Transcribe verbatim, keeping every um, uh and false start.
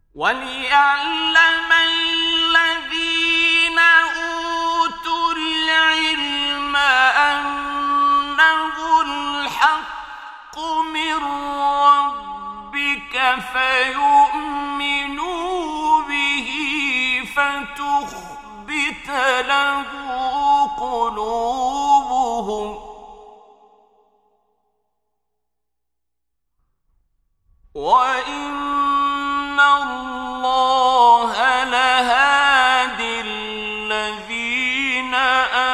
وَلِيَعْلَمَ الَّذِينَ أُوتُوا الْعِلْمَ أَنَّهُ الْحَقُّ مِنْ رَبِّكَ فَيُؤْمِنُوا بِهِ فَتُخْبِتَ لَهُ قُلُوبُهُمْ وَإِنَّ اللَّهَ لَهَادِ الَّذِينَ